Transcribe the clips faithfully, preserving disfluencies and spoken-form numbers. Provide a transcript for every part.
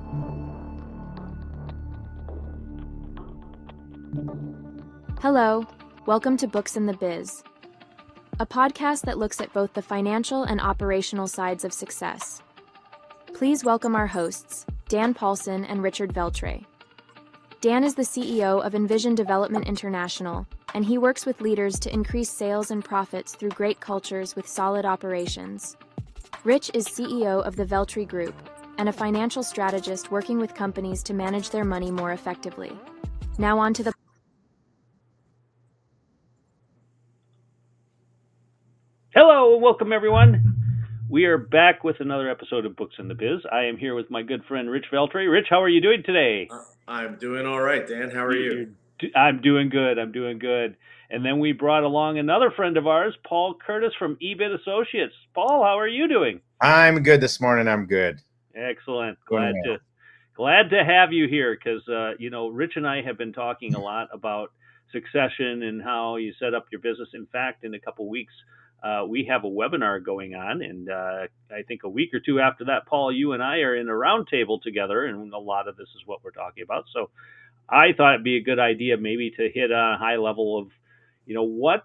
Hello, welcome to Books in the Biz, a podcast that looks at both the financial and operational sides of success. Please welcome our hosts, Dan Paulson and Richard Veltre. Dan is the C E O of Envision Development International, and he works with leaders to increase sales and profits through great cultures with solid operations. Rich is C E O of the Veltre Group and a financial strategist working with companies to manage their money more effectively. Now on to the Hello and welcome everyone. We are back with another episode of Books in the Biz. I am here with my good friend Rich Veltre. Rich, how are you doing today? Uh, I'm doing all right, Dan. How are you? I'm doing good. I'm doing good. And then we brought along another friend of ours, Paul Curtis from E B I T Associates. Paul, how are you doing? I'm good this morning. I'm good. Excellent. Glad to glad to have you here because uh, you know, Rich and I have been talking a lot about succession and how you set up your business. In fact, in a couple of weeks, Uh, we have a webinar going on, and uh, I think a week or two after that, Paul, you and I are in a roundtable together, and a lot of this is what we're talking about. So I thought it'd be a good idea maybe to hit a high level of, you know, what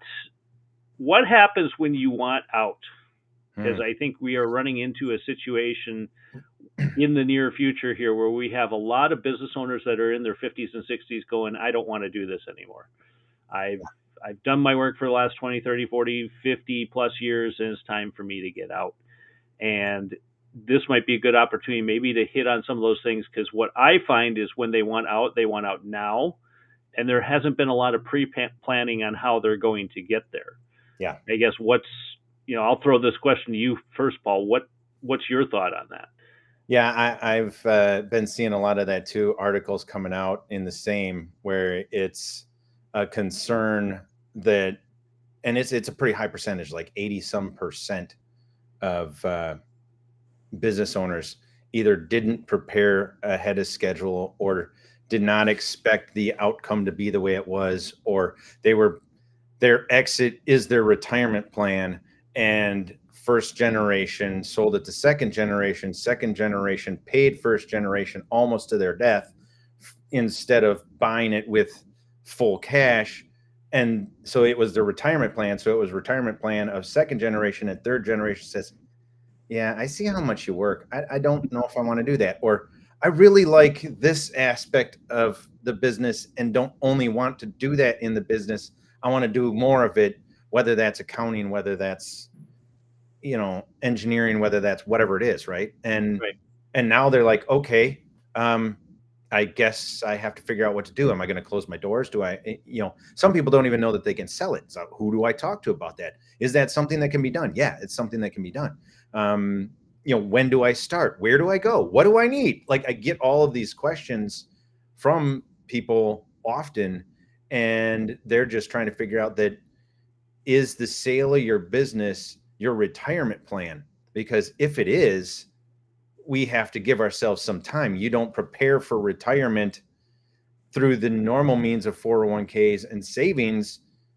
what happens when you want out? Because hmm. I think we are running into a situation in the near future here where we have a lot of business owners that are in their fifties and sixties going, I don't want to do this anymore. I've I've done my work for the last twenty, thirty, forty, fifty plus years, and it's time for me to get out. And this might be a good opportunity maybe to hit on some of those things, because what I find is when they want out, they want out now. And there hasn't been a lot of pre-planning on how they're going to get there. Yeah. I guess what's, you know, I'll throw this question to you first, Paul. What What's your thought on that? Yeah, I, I've uh, been seeing a lot of that too, articles coming out in the same, where it's a concern that, and it's it's a pretty high percentage, like eighty some percent of uh, business owners either didn't prepare ahead of schedule or did not expect the outcome to be the way it was, or they were, their exit is their retirement plan, and first generation sold it to second generation, second generation paid first generation almost to their death instead of buying it with full cash. And so it was the retirement plan. So it was retirement plan of second generation, and third generation says, yeah, I see how much you work. I, I don't know if I want to do that. Or I really like this aspect of the business and don't only want to do that in the business. I want to do more of it, whether that's accounting, whether that's, you know, engineering, whether that's whatever it is. Right. And, right. and now they're like, okay, um, I guess I have to figure out what to do. Am I going to close my doors? Do I, you know, some people don't even know that they can sell it. So who do I talk to about that? Is that something that can be done? Yeah, it's something that can be done. Um, you know, when do I start? Where do I go? What do I need? Like, I get all of these questions from people often, and they're just trying to figure out that, is the sale of your business your retirement plan? Because if it is, we have to give ourselves some time. You don't prepare for retirement through the normal means of four oh one k's and savings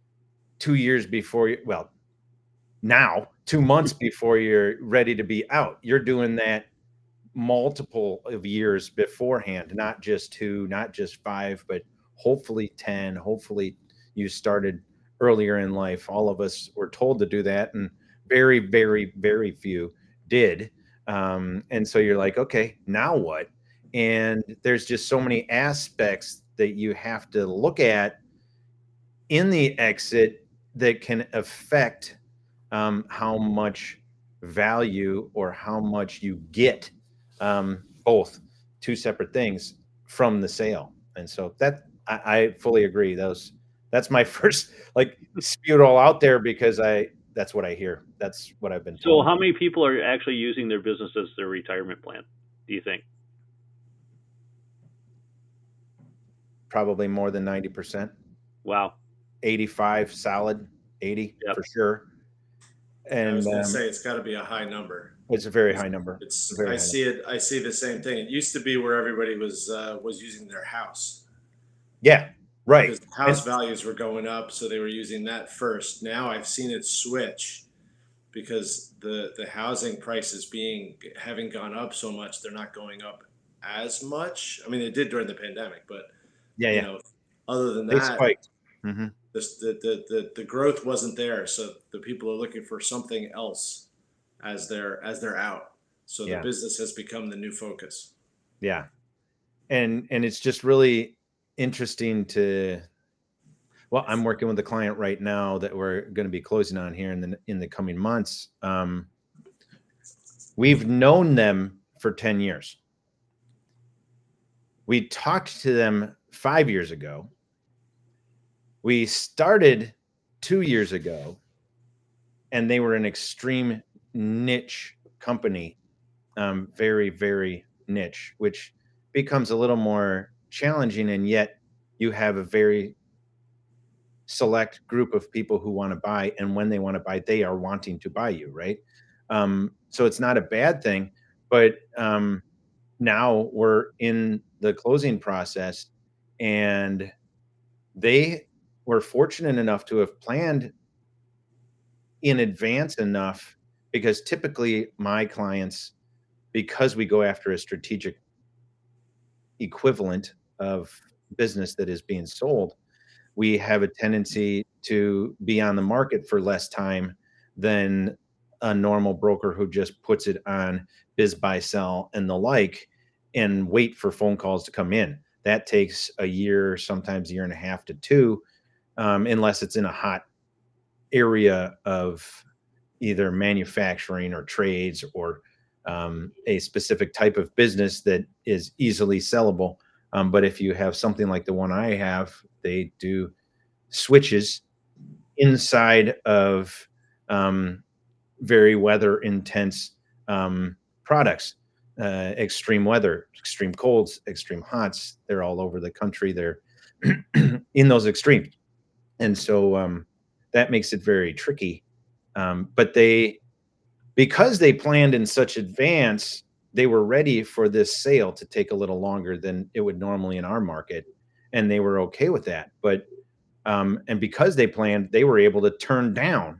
two years before you, well, now two months before you're ready to be out. You're doing that multiple of years beforehand, not just two, not just five, but hopefully ten. Hopefully you started earlier in life. All of us were told to do that, and very, very, very few did. Um, and so you're like, okay, now what? And there's just so many aspects that you have to look at in the exit that can affect um, how much value or how much you get, um, both two separate things from the sale. And so that I, I fully agree. Those that's my first, like, spew it all out there, because I, that's what I hear. That's what I've been told. So how many people are actually using their business as their retirement plan, do you think? Probably more than ninety percent. Wow. eighty-five solid, eighty yep. for sure. And I was going to um, say, it's got to be a high number. It's a very high number. It's, it's I high see number. it. I see the same thing. It used to be where everybody was, uh, was using their house. Yeah. Right. Because house values were going up, so they were using that first. Now I've seen it switch because the, the housing prices being having gone up so much, they're not going up as much. I mean, they did during the pandemic, but Yeah, you yeah. know, other than They that, spiked. Hmm. this, the, the the the growth wasn't there. So the people are looking for something else as they're as they're out. So the Yeah, business has become the new focus. yeah. And and it's just really interesting to. Well, I'm working with a client right now that we're going to be closing on here in the in the coming months. Um, we've known them for ten years. We talked to them five years ago. We started two years ago, and they were an extreme niche company, um, very, very niche, which becomes a little more challenging. And yet you have a very select group of people who want to buy. And when they want to buy, they are wanting to buy you, right? Um, so it's not a bad thing. But um, now we're in the closing process, and they were fortunate enough to have planned in advance enough, because typically my clients, because we go after a strategic equivalent of business that is being sold, we have a tendency to be on the market for less time than a normal broker who just puts it on biz, buy, sell, and the like, and wait for phone calls to come in. That takes a year, sometimes a year and a half to two, um, unless it's in a hot area of either manufacturing or trades, or um, a specific type of business that is easily sellable. Um, but if you have something like the one I have, they do switches inside of um, very weather intense um, products, uh, extreme weather, extreme colds, extreme hots. They're all over the country. They're in those extremes. And so um, that makes it very tricky. Um, but they, because they planned in such advance, they were ready for this sale to take a little longer than it would normally in our market. And they were okay with that. But, um, and because they planned, they were able to turn down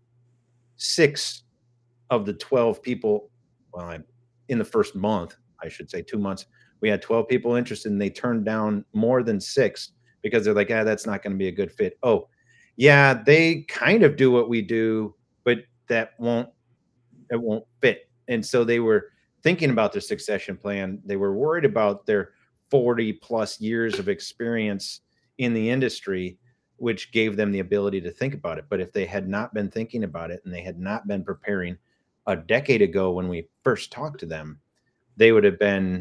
six of the twelve people. Well, I, in the first month, I should say two months, we had twelve people interested, and they turned down more than six because they're like, ah, that's not going to be a good fit. Oh, yeah, they kind of do what we do, but that won't, it won't fit. And so they were thinking about their succession plan. They were worried about their forty plus years of experience in the industry, which gave them the ability to think about it. But if they had not been thinking about it, and they had not been preparing a decade ago when we first talked to them, they would have been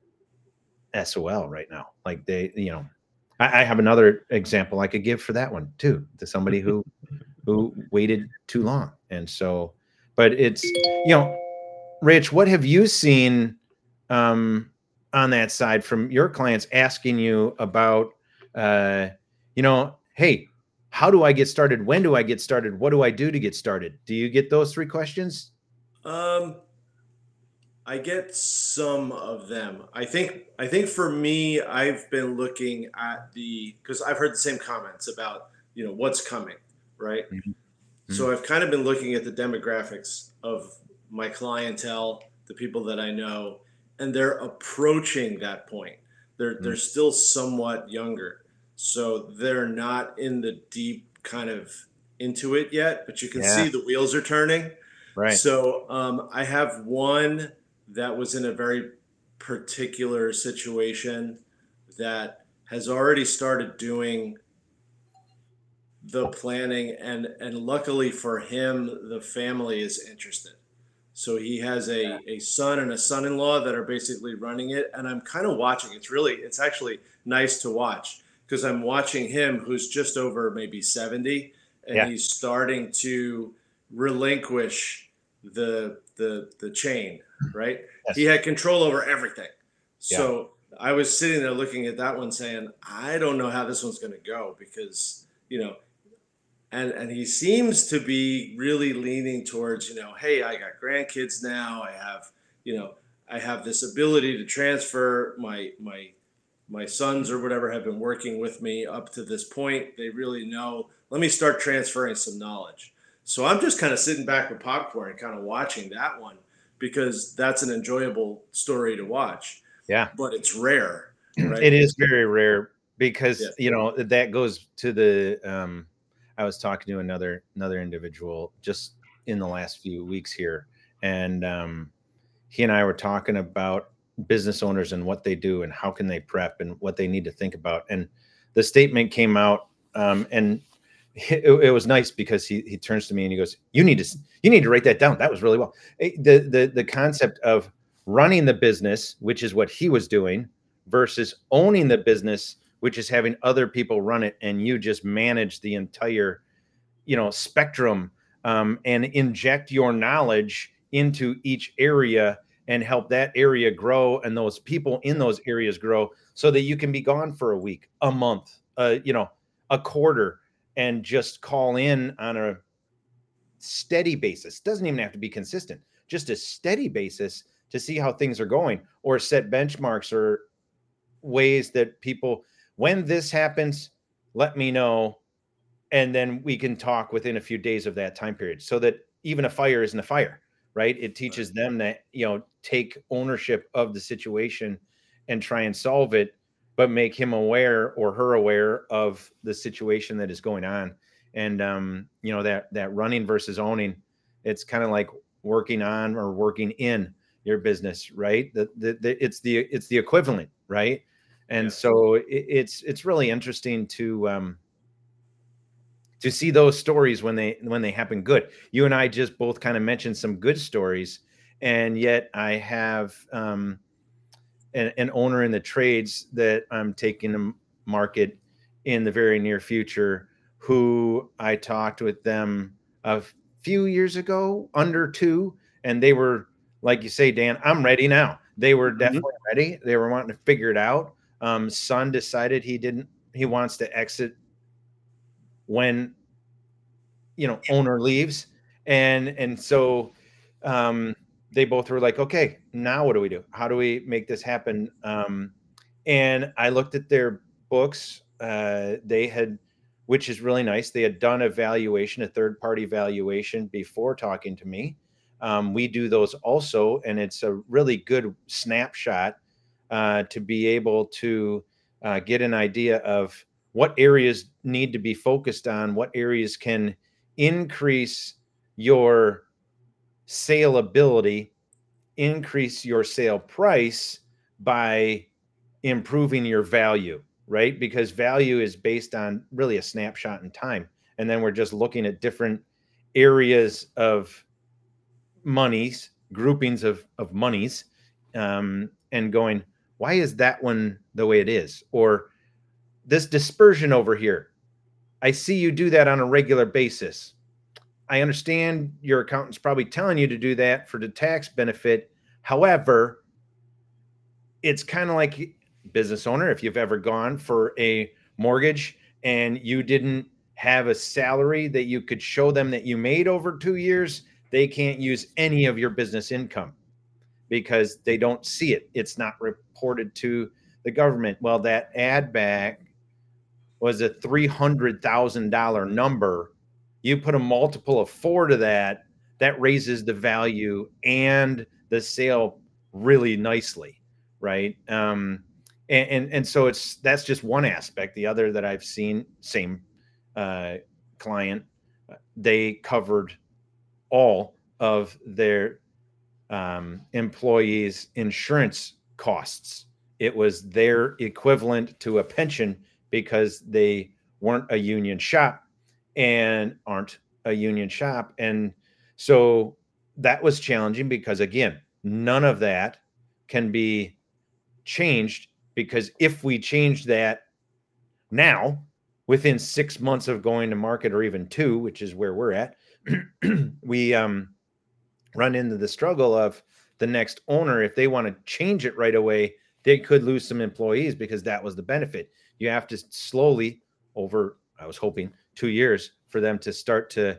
S O L right now. Like they, you know, I, I have another example I could give for that one too, to somebody who who waited too long. And so, but it's, you know, Rich, what have you seen um, on that side from your clients asking you about, uh, you know, hey, how do I get started? When do I get started? What do I do to get started? Do you get those three questions? Um, I get some of them. I think I think for me, I've been looking at the, because I've heard the same comments about, you know, what's coming, right? Mm-hmm. So I've kind of been looking at the demographics of my clientele, the people that I know, and they're approaching that point. They're Mm-hmm. they're still somewhat younger, so they're not in the deep kind of into it yet, but you can Yeah. see the wheels are turning. Right. So um, I have one that was in a very particular situation that has already started doing the planning, and and luckily for him, the family is interested. So he has a, a son and a son-in-law that are basically running it, and I'm kind of watching. It's really, it's actually nice to watch, because I'm watching him, who's just over maybe seventy, and Yeah. he's starting to relinquish the the the chain, right? Yes. He had control over everything. Yeah. So I was sitting there looking at that one saying, I don't know how this one's going to go, because, you know, and and he seems to be really leaning towards, you know, hey, I got grandkids now. I have, you know, I have this ability to transfer. My my my sons or whatever have been working with me up to this point. They really know. Let me start transferring some knowledge. So I'm just kind of sitting back with popcorn and kind of watching that one, because that's an enjoyable story to watch. Yeah. But it's rare, right? It is very rare because, Yeah. you know, that goes to the, um, I was talking to another, another individual just in the last few weeks here. And, um, he and I were talking about business owners and what they do and how can they prep and what they need to think about. And the statement came out, um, and it, it was nice because he, he turns to me and he goes, you need to, you need to write that down. That was really well. The, the, the concept of running the business, which is what he was doing, versus owning the business, which is having other people run it and you just manage the entire, you know, spectrum, um, and inject your knowledge into each area and help that area grow and those people in those areas grow so that you can be gone for a week, a month, uh, you know, a quarter, and just call in on a steady basis. Doesn't even have to be consistent, just a steady basis to see how things are going, or set benchmarks or ways that people, when this happens, let me know. And then we can talk within a few days of that time period so that even a fire isn't a fire, right? It teaches them that, you know, take ownership of the situation and try and solve it, but make him aware or her aware of the situation that is going on. And, um, you know, that, that running versus owning, it's kind of like working on or working in your business, right? The, the, the it's the, it's the equivalent, right? And yeah. so it, it's, it's really interesting to, um, to see those stories when they when they happen good. You and I just both kind of mentioned some good stories, and yet I have um, an, an owner in the trades that I'm taking to market in the very near future, who I talked with them a few years ago, under two, and they were, like you say, Dan, I'm ready now. They were mm-hmm. definitely ready. They were wanting to figure it out. Um, son decided he didn't, he wants to exit when, you know, owner leaves. And, and so, um, they both were like, okay, now what do we do? How do we make this happen? Um, and I looked at their books. Uh, they had, which is really nice. They had done a valuation, a third party valuation before talking to me. Um, we do those also. And it's a really good snapshot, uh, to be able to, uh, get an idea of what areas need to be focused on, what areas can increase your saleability, increase your sale price by improving your value, right? Because value is based on really a snapshot in time. And then we're just looking at different areas of monies, groupings of, of monies, um, and going, why is that one the way it is? Or this dispersion over here, I see you do that on a regular basis. I understand your accountant's probably telling you to do that for the tax benefit. However, it's kind of like business owner. If you've ever gone for a mortgage and you didn't have a salary that you could show them that you made over two years, they can't use any of your business income because they don't see it. It's not reported to the government. Well, that add back was a three hundred thousand dollars number. You put a multiple of four to that, that raises the value and the sale really nicely, right? Um, and, and, and so it's, that's just one aspect. The other that I've seen, same uh, client, they covered all of their um, employees' insurance costs. It was their equivalent to a pension because they weren't a union shop and aren't a union shop. And so that was challenging because, again, none of that can be changed, because if we change that now within six months of going to market, or even two, which is where we're at, we um, run into the struggle of the next owner. If they want to change it right away, they could lose some employees because that was the benefit. You have to slowly, over, I was hoping, two years for them to start to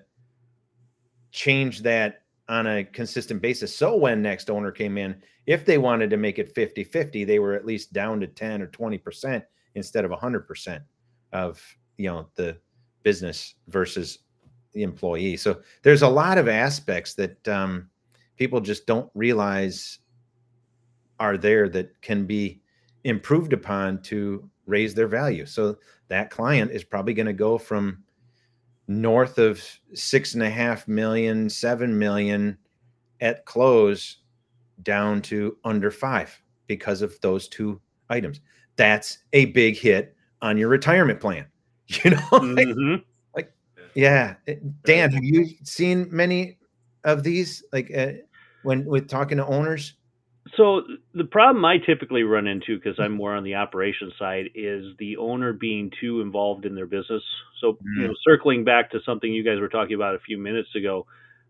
change that on a consistent basis. So when next owner came in, if they wanted to make it fifty fifty, they were at least down to ten or twenty percent instead of one hundred percent of, you know, the business versus the employee. So there's a lot of aspects that um, people just don't realize are there that can be improved upon to raise their value. So that client is probably going to go from north of six and a half million, seven million at close down to under five because of those two items. That's a big hit on your retirement plan. You know, Mm-hmm. like, like, yeah. Dan, have you seen many of these, like uh, when with talking to owners? So the problem I typically run into, because I'm more on the operations side, is the owner being too involved in their business. So, mm. you know, circling back to something you guys were talking about a few minutes ago,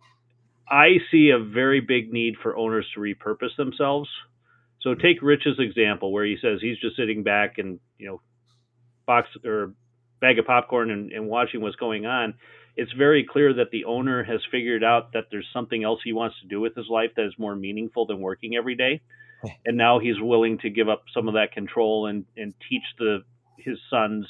I see a very big need for owners to repurpose themselves. So take Rich's example where he says he's just sitting back and, you know, box or bag of popcorn and, and watching what's going on. It's very clear that the owner has figured out that there's something else he wants to do with his life that is more meaningful than working every day. And now he's willing to give up some of that control and, and teach the his sons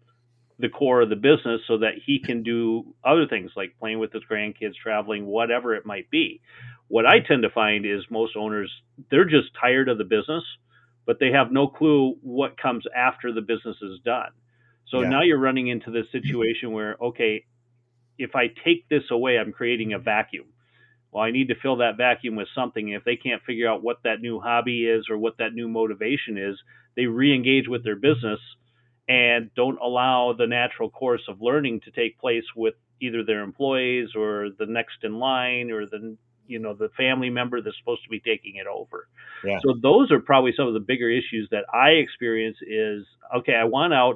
the core of the business so that he can do other things like playing with his grandkids, traveling, whatever it might be. What I tend to find is most owners, they're just tired of the business, but they have no clue what comes after the business is done. So yeah. Now you're running into this situation where, okay, if I take this away, I'm creating a vacuum. Well, I need to fill that vacuum with something. If they can't figure out what that new hobby is or what that new motivation is, they re-engage with their business and don't allow the natural course of learning to take place with either their employees or the next in line or the, you know, the family member that's supposed to be taking it over. Yeah. So those are probably some of the bigger issues that I experience is, okay, I want out.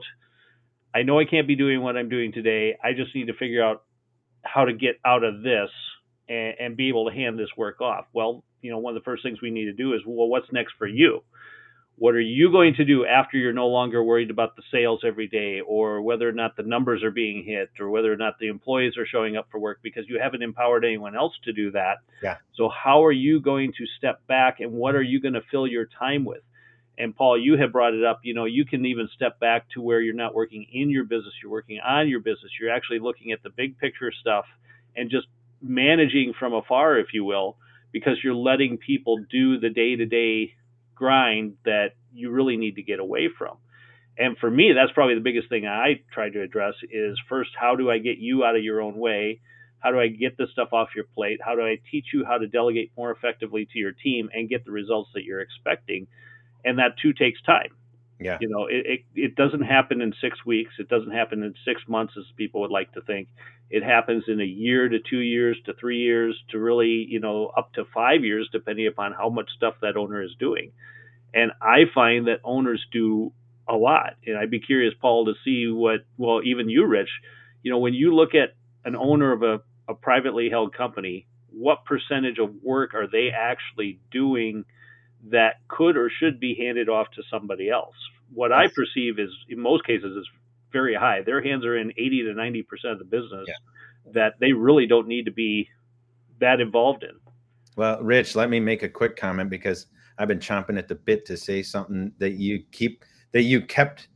I know I can't be doing what I'm doing today. I just need to figure out how to get out of this and, and be able to hand this work off. Well, you know, one of the first things we need to do is, well, what's next for you? What are you going to do after you're no longer worried about the sales every day or whether or not the numbers are being hit or whether or not the employees are showing up for work because you haven't empowered anyone else to do that? Yeah. So how are you going to step back and what are you going to fill your time with? And Paul, you have brought it up, you know, you can even step back to where you're not working in your business, you're working on your business. You're actually looking at the big picture stuff and just managing from afar, if you will, because you're letting people do the day-to-day grind that you really need to get away from. And for me, that's probably the biggest thing I try to address is first, how do I get you out of your own way? How do I get this stuff off your plate? How do I teach you how to delegate more effectively to your team and get the results that you're expecting? And that too takes time. Yeah. You know, it, it, it doesn't happen in six weeks. It doesn't happen in six months as people would like to think. It happens in a year to two years to three years to really, you know, up to five years, depending upon how much stuff that owner is doing. And I find that owners do a lot. And I'd be curious, Paul, to see what, well, even you, Rich, you know, when you look at an owner of a, a privately held company, what percentage of work are they actually doing that could or should be handed off to somebody else? What I perceive is, in most cases, is very high. Their hands are in eighty to ninety percent of the business yeah. that they really don't need to be that involved in. Well, Rich, let me make a quick comment because I've been chomping at the bit to say something that you keep, that you kept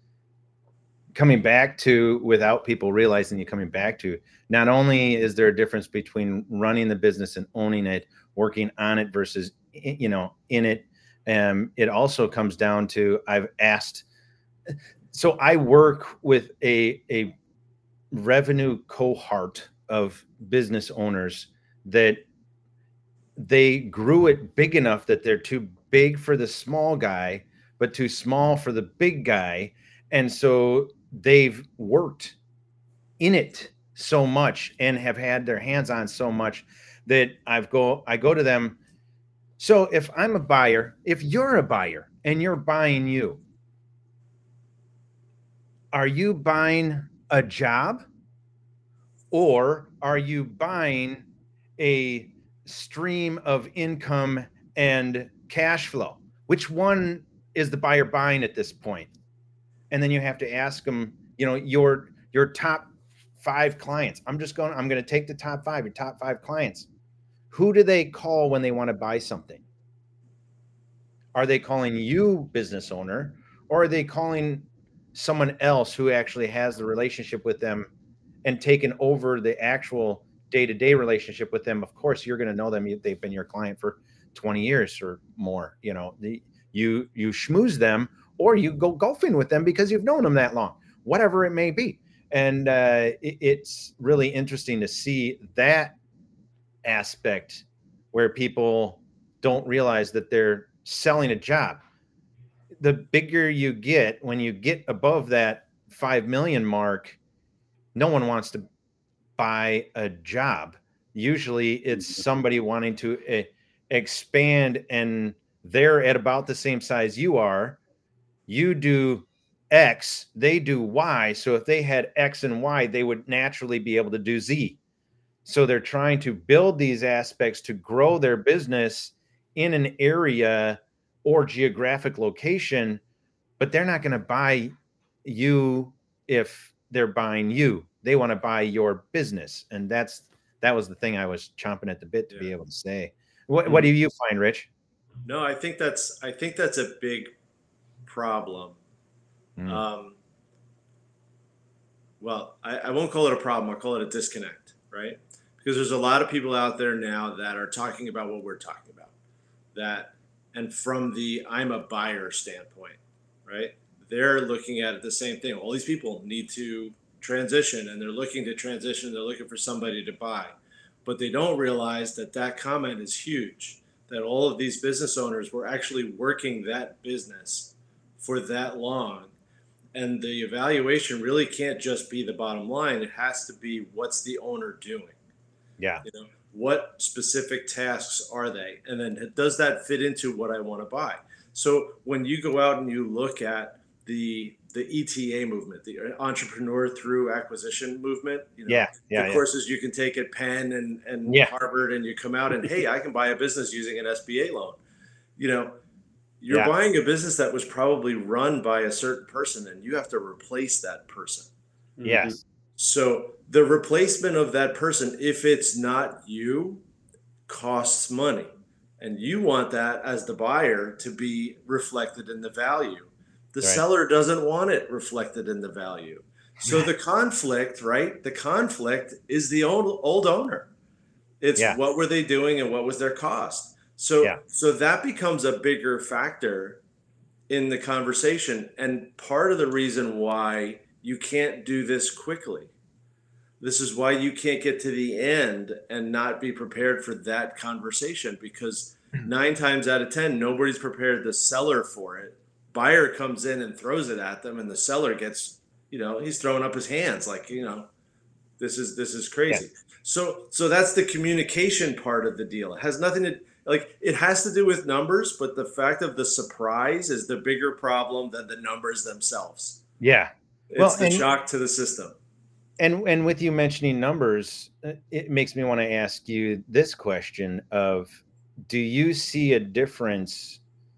coming back to without people realizing you're coming back to. Not only is there a difference between running the business and owning it, working on it versus, you know, in it. Um, it also comes down to, I've asked, so I work with a, a revenue cohort of business owners that they grew it big enough that they're too big for the small guy, but too small for the big guy. And so they've worked in it so much and have had their hands on so much that I've go, I go to them. So if I'm a buyer, if you're a buyer and you're buying you, are you buying a job or are you buying a stream of income and cash flow? Which one is the buyer buying at this point? And then you have to ask them, you know, your, your top five clients. I'm just going, I'm going to take the top five, your top five clients. Who do they call when they want to buy something? Are they calling you, business owner, or are they calling someone else who actually has the relationship with them and taken over the actual day-to-day relationship with them? Of course, you're going to know them. They've been your client for twenty years or more. You know, the, you you schmooze them, or you go golfing with them because you've known them that long, whatever it may be. And uh, it, it's really interesting to see that aspect where people don't realize that they're selling a job. The bigger you get, when you get above that five million mark, no one wants to buy a job. Usually it's somebody wanting to uh, expand, and they're at about the same size you are. You do X, they do Y. So if they had X and Y, they would naturally be able to do Z. So they're trying to build these aspects to grow their business in an area or geographic location, but they're not going to buy you if they're buying you. They want to buy your business. And that's, that was the thing I was chomping at the bit to yeah. be able to say. What, what do you find, Rich? No, I think that's, I think that's a big problem. Mm. Um, well, I, I won't call it a problem. I'll call it a disconnect, right? Because there's a lot of people out there now that are talking about what we're talking about. That, and from the I'm a buyer standpoint, right? They're looking at it the same thing. All these people need to transition, and they're looking to transition. They're looking for somebody to buy. But they don't realize that that comment is huge, that all of these business owners were actually working that business for that long. And the evaluation really can't just be the bottom line. It has to be, what's the owner doing? Yeah. You know, what specific tasks are they? And then does that fit into what I want to buy? So when you go out and you look at the the E T A movement, the entrepreneur through acquisition movement, you know, yeah, yeah, the yeah. courses you can take at Penn and, and yeah. Harvard, and you come out and, hey, I can buy a business using an S B A loan. You know, you're yeah. buying a business that was probably run by a certain person, and you have to replace that person. Yes. Mm-hmm. So the replacement of that person, if it's not you, costs money. And you want that as the buyer to be reflected in the value. The right. seller doesn't want it reflected in the value. So the conflict, right? The conflict is the old, old owner. It's yeah. what were they doing and what was their cost? So, yeah. so that becomes a bigger factor in the conversation. And part of the reason why you can't do this quickly. This is why you can't get to the end and not be prepared for that conversation, because nine times out of ten, nobody's prepared the seller for it. Buyer comes in and throws it at them, and the seller gets, you know, he's throwing up his hands like, you know, this is this is crazy. Yeah. So so that's the communication part of the deal. It has nothing to like it has to do with numbers, but the fact of the surprise is the bigger problem than the numbers themselves. Yeah. It's well, the and, shock to the system. And and with you mentioning numbers, it makes me want to ask you this question of, do you see a difference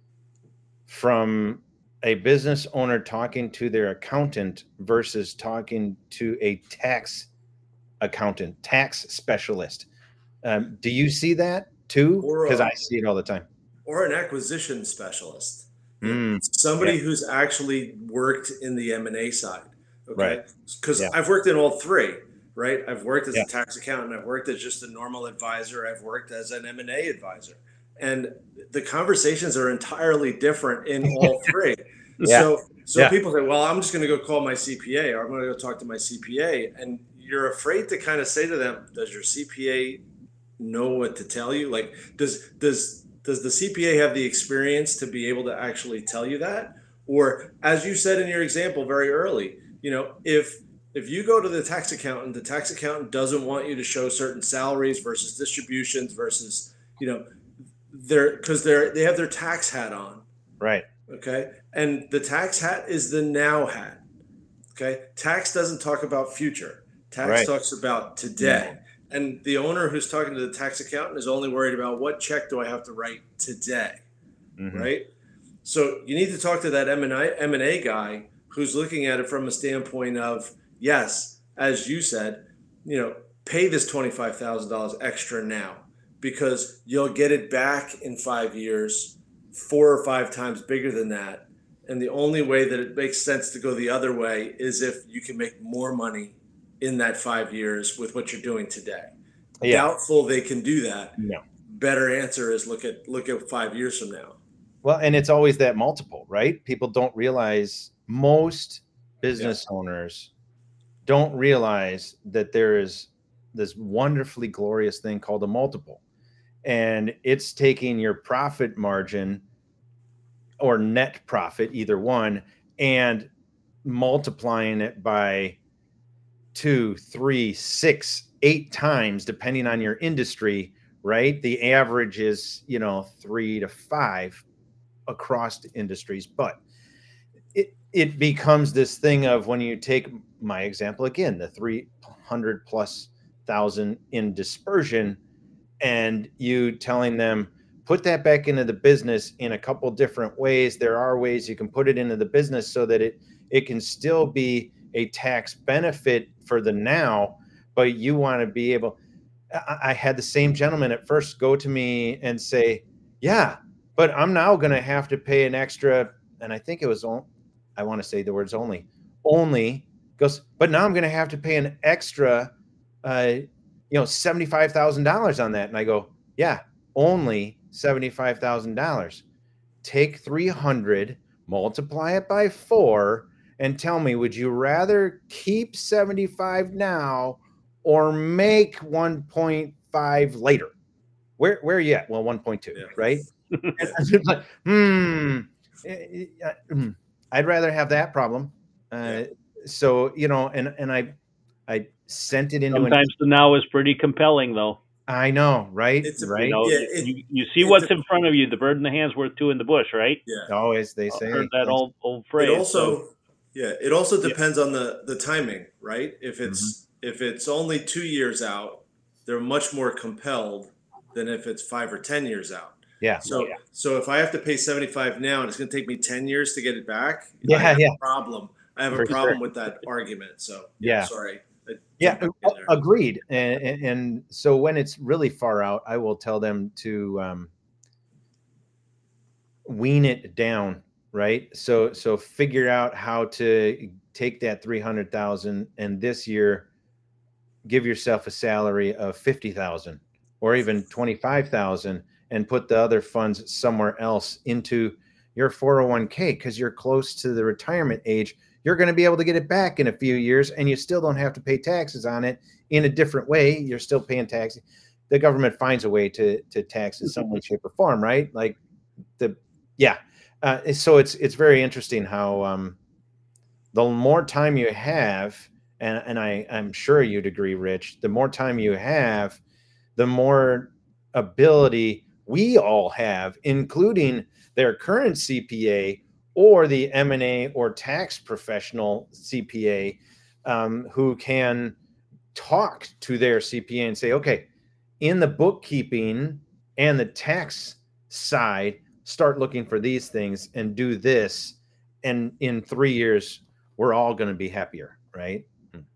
from a business owner talking to their accountant versus talking to a tax accountant, tax specialist? Um, do you see that too? Because I see it all the time. Or an acquisition specialist. Mm, Somebody yeah. who's actually worked in the M and A side. Okay. Right. Because yeah. I've worked in all three, right? I've worked as yeah. a tax accountant. I've worked as just a normal advisor. I've worked as an M and A advisor. And the conversations are entirely different in all three. yeah. So so yeah. people say, well, I'm just going to go call my C P A, or I'm going to go talk to my C P A. And you're afraid to kind of say to them, does your C P A know what to tell you? Like, does does does the C P A have the experience to be able to actually tell you that? Or, as you said in your example very early, you know, if if you go to the tax accountant, the tax accountant doesn't want you to show certain salaries versus distributions versus, you know, they're because they're they have their tax hat on. Right. Okay. And the tax hat is the now hat. Okay. Tax doesn't talk about future. Tax right. talks about today. Yeah. And the owner who's talking to the tax accountant is only worried about, what check do I have to write today? Mm-hmm. Right. So you need to talk to that M and A guy who's looking at it from a standpoint of, yes, as you said, you know, pay this twenty-five thousand dollars extra now, because you'll get it back in five years, four or five times bigger than that. And the only way that it makes sense to go the other way is if you can make more money in that five years with what you're doing today. Yeah. Doubtful they can do that. No. Better answer is look at look at five years from now. Well, and it's always that multiple, right? People don't realize, most business yeah. owners don't realize that there is this wonderfully glorious thing called a multiple. And it's taking your profit margin or net profit, either one, and multiplying it by two, three, six, eight times, depending on your industry, right? The average is, you know, three to five across industries, but it, it becomes this thing of, when you take my example again, the three hundred plus thousand in dispersion, and you telling them, put that back into the business in a couple different ways. There are ways you can put it into the business so that it, it can still be a tax benefit for the now, but you want to be able, I, I had the same gentleman at first go to me and say, yeah, but I'm now going to have to pay an extra, and I think it was, I want to say the words only, only goes, but now I'm going to have to pay an extra, uh, you know, seventy-five thousand dollars on that. And I go, yeah, only seventy-five thousand dollars. Take three hundred, multiply it by four, and tell me, would you rather keep seventy-five now or make one point five later? Where, where are you at? Well, one point two, yeah. Right? And I was like, hmm, I'd rather have that problem. Uh, yeah. So, you know, and, and I, I sent it into. Sometimes an, the now is pretty compelling, though. I know, right? It's a, right. You, know, yeah, it, you, you see what's a, in front of you. The bird in the hand's worth two in the bush, right? Yeah. Always, they say. I've heard that old old phrase. It also, so. yeah, it also depends yeah. on the the timing, right? If it's mm-hmm. if it's only two years out, they're much more compelled than if it's five or ten years out. Yeah. So yeah. so if I have to pay seventy-five now and it's going to take me ten years to get it back, yeah, I have yeah. a problem. I have For a problem sure. with that argument. So yeah, yeah. sorry. Yeah, agreed. And, and, and so when it's really far out, I will tell them to um, wean it down, right? So so figure out how to take that three hundred thousand and this year give yourself a salary of fifty thousand or even twenty-five thousand and put the other funds somewhere else into your four oh one k, because you're close to the retirement age. You're going to be able to get it back in a few years, and you still don't have to pay taxes on it in a different way. You're still paying taxes. The government finds a way to to tax in some way, shape, or form, right? Like the yeah. Uh, so it's it's very interesting how um, the more time you have, and and I I'm sure you'd agree, Rich. The more time you have, the more ability we all have, including their current C P A. Or the M and A or tax professional C P A um, who can talk to their C P A and say, okay, in the bookkeeping and the tax side, start looking for these things and do this. And in three years, we're all going to be happier, right?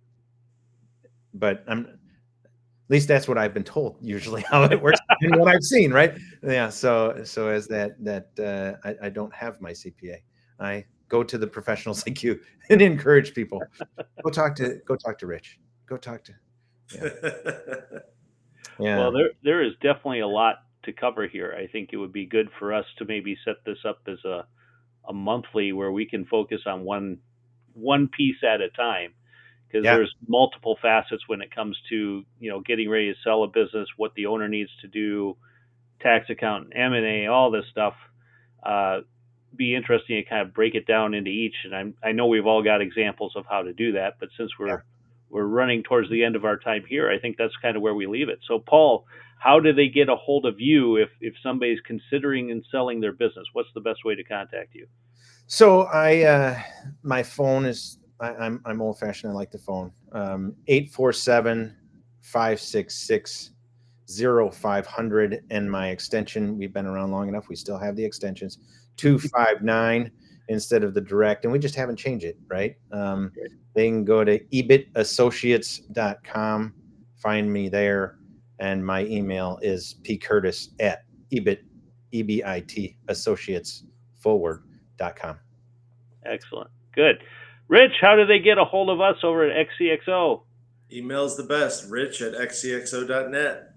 But I'm, at least that's what I've been told usually how it works and what I've seen, right? Yeah. So, so as that, that uh, I, I don't have my C P A. I go to the professionals like you and encourage people. Go talk to, go talk to Rich. Go talk to. Yeah. yeah. Well, there, there is definitely a lot to cover here. I think it would be good for us to maybe set this up as a, a monthly where we can focus on one, one piece at a time. Because yeah. there's multiple facets when it comes to, you know, getting ready to sell a business, what the owner needs to do, tax accountant, M and A, all this stuff. Uh, be interesting to kind of break it down into each. And I'm, I know we've all got examples of how to do that, but since we're yeah. we're running towards the end of our time here, I think that's kind of where we leave it. So, Paul, how do they get a hold of you if if somebody's considering and selling their business? What's the best way to contact you? So I uh, my phone is. I, I'm I'm old fashioned. I like the phone. Um, eight four seven, five six six, zero five hundred, and my extension. We've been around long enough. We still have the extensions. Two five nine instead of the direct, and we just haven't changed it. Right? Um, they can go to E B I T associates dot com. Find me there, and my email is pcurtis at ebit e b i t associates forward dot com. Excellent. Good. Rich, how do they get a hold of us over at X C X O? Email's the best, rich at x c x o dot net.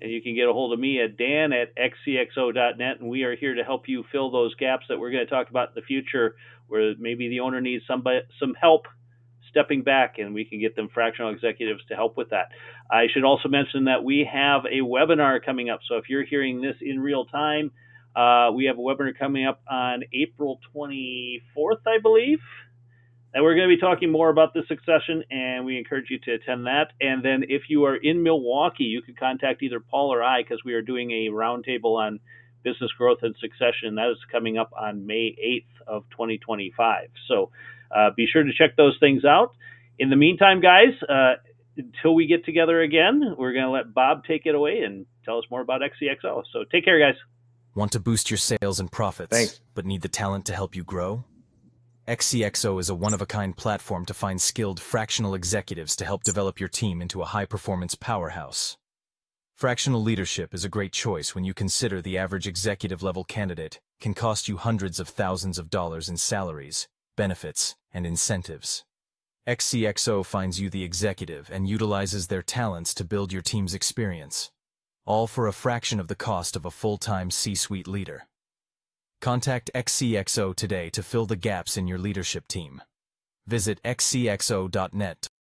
And you can get a hold of me at Dan at X C X O dot net, and we are here to help you fill those gaps that we're going to talk about in the future, where maybe the owner needs somebody, some help stepping back, and we can get them fractional executives to help with that. I should also mention that we have a webinar coming up. So if you're hearing this in real time, uh, we have a webinar coming up on April twenty-fourth, I believe. And we're going to be talking more about the succession, and we encourage you to attend that. And then if you are in Milwaukee, you can contact either Paul or I, because we are doing a roundtable on business growth and succession. That is coming up on May eighth of twenty twenty-five. So uh, be sure to check those things out. In the meantime, guys, uh, until we get together again, we're going to let Bob take it away and tell us more about X C X O. So take care, guys. Want to boost your sales and profits, Thanks. but need the talent to help you grow? X C X O is a one-of-a-kind platform to find skilled fractional executives to help develop your team into a high-performance powerhouse. Fractional leadership is a great choice when you consider the average executive-level candidate can cost you hundreds of thousands of dollars in salaries, benefits, and incentives. X C X O finds you the executive and utilizes their talents to build your team's experience, all for a fraction of the cost of a full-time C-suite leader. Contact X C X O today to fill the gaps in your leadership team. Visit X C X O dot net.